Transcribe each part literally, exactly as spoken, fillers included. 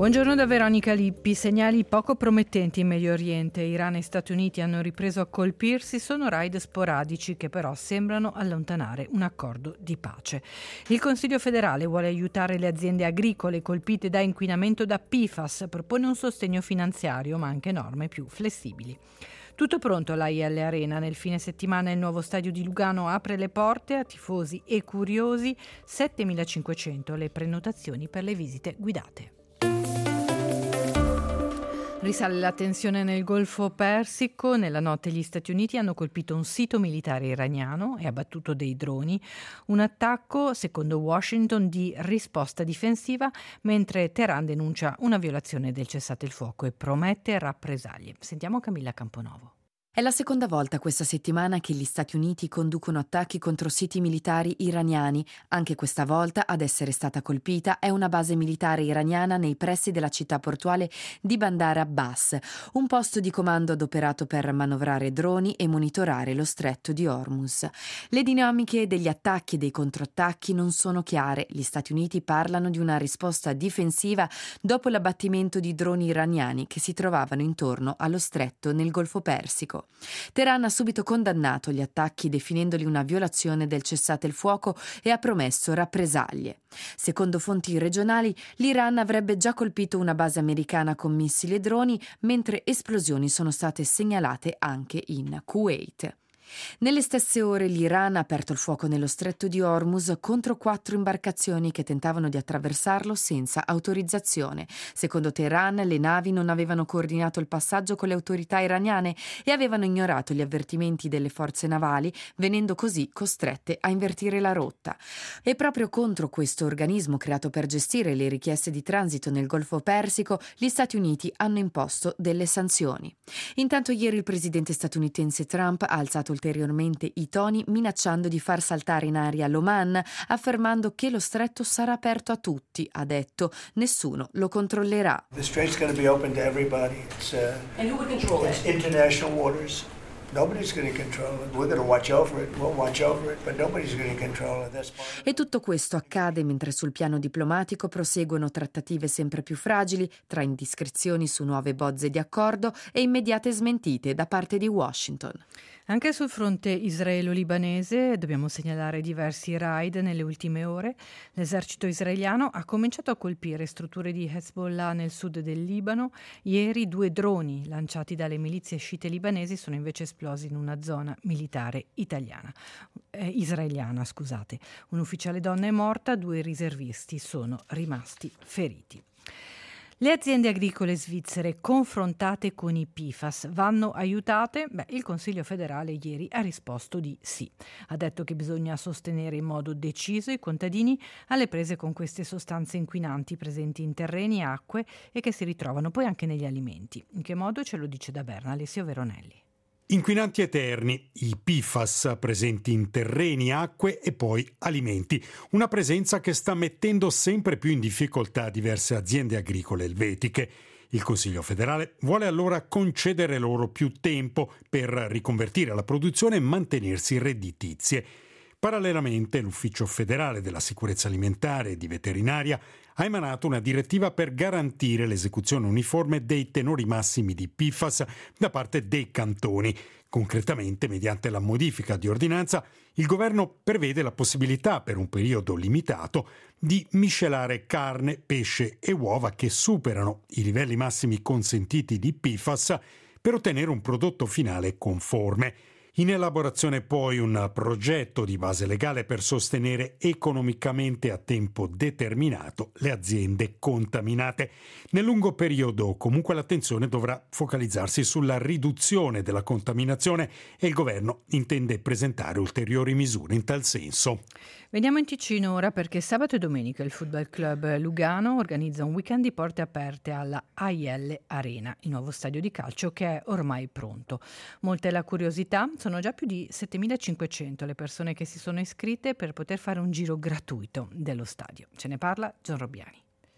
Buongiorno da Veronica Lippi. Segnali poco promettenti in Medio Oriente. Iran e Stati Uniti hanno ripreso a colpirsi, sono raid sporadici che però sembrano allontanare un accordo di pace. Il Consiglio federale vuole aiutare le aziende agricole colpite da inquinamento da P F A S, propone un sostegno finanziario ma anche norme più flessibili. Tutto pronto all'A I L Arena. Nel fine settimana il nuovo stadio di Lugano apre le porte a tifosi e curiosi, settemilacinquecento le prenotazioni per le visite guidate. Risale la tensione nel Golfo Persico. Nella notte gli Stati Uniti hanno colpito un sito militare iraniano e abbattuto dei droni. Un attacco, secondo Washington, di risposta difensiva, mentre Teheran denuncia una violazione del cessate il fuoco e promette rappresaglie. Sentiamo Camilla Camponovo. È la seconda volta questa settimana che gli Stati Uniti conducono attacchi contro siti militari iraniani. Anche questa volta ad essere stata colpita è una base militare iraniana nei pressi della città portuale di Bandar Abbas, un posto di comando adoperato per manovrare droni e monitorare lo stretto di Hormuz. Le dinamiche degli attacchi e dei controattacchi non sono chiare. Gli Stati Uniti parlano di una risposta difensiva dopo l'abbattimento di droni iraniani che si trovavano intorno allo stretto nel Golfo Persico. Teheran ha subito condannato gli attacchi definendoli una violazione del cessate il fuoco e ha promesso rappresaglie. Secondo fonti regionali, l'Iran avrebbe già colpito una base americana con missili e droni, mentre esplosioni sono state segnalate anche in Kuwait. Nelle stesse ore l'Iran ha aperto il fuoco nello stretto di Hormuz contro quattro imbarcazioni che tentavano di attraversarlo senza autorizzazione. Secondo Teheran, le navi non avevano coordinato il passaggio con le autorità iraniane e avevano ignorato gli avvertimenti delle forze navali, venendo così costrette a invertire la rotta. E proprio contro questo organismo creato per gestire le richieste di transito nel Golfo Persico, gli Stati Uniti hanno imposto delle sanzioni. Intanto ieri il presidente statunitense Trump ha alzato ulteriormente i toni, minacciando di far saltare in aria l'Oman, affermando che lo stretto sarà aperto a tutti. Ha detto: nessuno lo controllerà. The strait's going to be open to everybody. It's, uh, And who would control it's it? international waters. Nobody's going to control it. We're going to watch over it. We'll watch over it, but nobody's going to control it. That's part. E tutto questo accade mentre sul piano diplomatico proseguono trattative sempre più fragili, tra indiscrezioni su nuove bozze di accordo e immediate smentite da parte di Washington. Anche sul fronte israelo-libanese dobbiamo segnalare diversi raid nelle ultime ore. L'esercito israeliano ha cominciato a colpire strutture di Hezbollah nel sud del Libano. Ieri due droni lanciati dalle milizie sciite libanesi sono invece esplosi in una zona militare italiana, eh, israeliana. Scusate. Un ufficiale donna è morta, due riservisti sono rimasti feriti. Le aziende agricole svizzere confrontate con i P F A S vanno aiutate? Beh, il Consiglio federale ieri ha risposto di sì. Ha detto che bisogna sostenere in modo deciso i contadini alle prese con queste sostanze inquinanti presenti in terreni e acque e che si ritrovano poi anche negli alimenti. In che modo ce lo dice da Berna Alessio Veronelli. Inquinanti eterni, i P F A S presenti in terreni, acque e poi alimenti. Una presenza che sta mettendo sempre più in difficoltà diverse aziende agricole elvetiche. Il Consiglio federale vuole allora concedere loro più tempo per riconvertire la produzione e mantenersi redditizie. Parallelamente, l'Ufficio federale della sicurezza alimentare e di veterinaria ha emanato una direttiva per garantire l'esecuzione uniforme dei tenori massimi di P F A S da parte dei cantoni. Concretamente, mediante la modifica di ordinanza, il governo prevede la possibilità per un periodo limitato di miscelare carne, pesce e uova che superano i livelli massimi consentiti di P F A S per ottenere un prodotto finale conforme. In elaborazione poi un progetto di base legale per sostenere economicamente a tempo determinato le aziende contaminate. Nel lungo periodo comunque l'attenzione dovrà focalizzarsi sulla riduzione della contaminazione e il governo intende presentare ulteriori misure in tal senso. Veniamo in Ticino ora perché sabato e domenica il Football Club Lugano organizza un weekend di porte aperte alla A I L Arena, il nuovo stadio di calcio che è ormai pronto. Molta è la curiosità, sono già più di settemilacinquecento le persone che si sono iscritte per poter fare un giro gratuito dello stadio. Ce ne parla Gian Robbiani.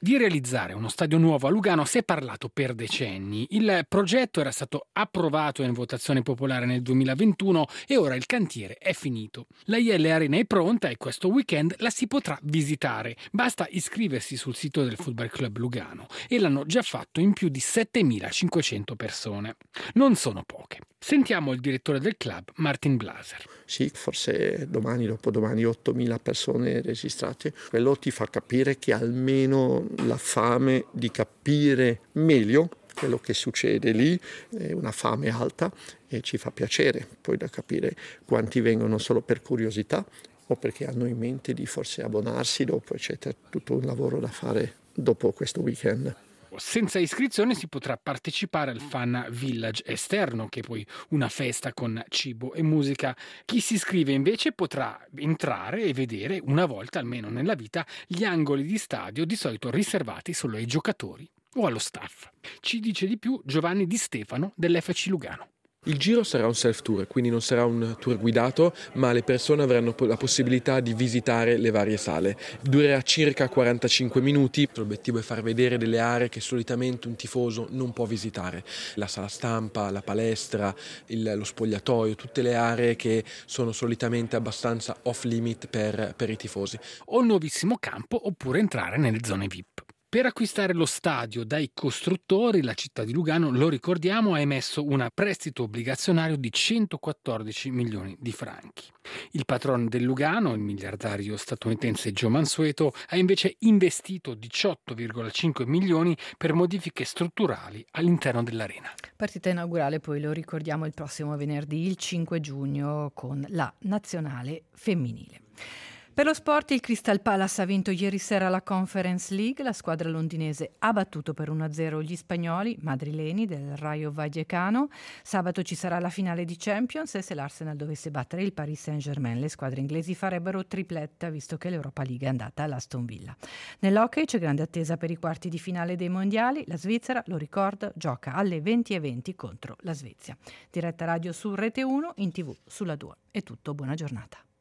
Di realizzare uno stadio nuovo a Lugano si è parlato per decenni. Il progetto era stato approvato in votazione popolare nel duemilaventuno e ora il cantiere è finito. La I L Arena è pronta e questo weekend la si potrà visitare. Basta iscriversi sul sito del Football Club Lugano e l'hanno già fatto in più di settemilacinquecento persone. Non sono poche. Sentiamo il direttore del club, Martin Blaser. Sì, forse domani, dopodomani, ottomila persone registrate. Quello ti fa capire che almeno la fame di capire meglio quello che succede lì è una fame alta e ci fa piacere. Poi da capire quanti vengono solo per curiosità o perché hanno in mente di forse abbonarsi dopo, eccetera. Tutto un lavoro da fare dopo questo weekend. Senza iscrizione si potrà partecipare al Fan Village esterno, che è poi una festa con cibo e musica. Chi si iscrive invece potrà entrare e vedere una volta almeno nella vita gli angoli di stadio di solito riservati solo ai giocatori o allo staff. Ci dice di più Giovanni Di Stefano dell'F C Lugano. Il giro sarà un self-tour, quindi non sarà un tour guidato, ma le persone avranno la possibilità di visitare le varie sale. Durerà circa quarantacinque minuti. L'obiettivo è far vedere delle aree che solitamente un tifoso non può visitare. La sala stampa, la palestra, il, lo spogliatoio, tutte le aree che sono solitamente abbastanza off-limit per, per i tifosi. O il nuovissimo campo oppure entrare nelle zone V I P. Per acquistare lo stadio dai costruttori, la città di Lugano, lo ricordiamo, ha emesso un prestito obbligazionario di centoquattordici milioni di franchi. Il patrono del Lugano, il miliardario statunitense Joe Mansueto, ha invece investito diciotto virgola cinque milioni per modifiche strutturali all'interno dell'arena. Partita inaugurale, poi lo ricordiamo, il prossimo venerdì, il cinque giugno, con la nazionale femminile. Per lo sport, il Crystal Palace ha vinto ieri sera la Conference League. La squadra londinese ha battuto per uno a zero gli spagnoli madrileni del Rayo Vallecano. Sabato ci sarà la finale di Champions e se l'Arsenal dovesse battere il Paris Saint-Germain, le squadre inglesi farebbero tripletta, visto che l'Europa League è andata all'Aston Villa. Nell'hockey c'è grande attesa per i quarti di finale dei mondiali. La Svizzera, lo ricordo, gioca alle venti e venti contro la Svezia. Diretta radio su Rete uno, in tv sulla due. È tutto, buona giornata.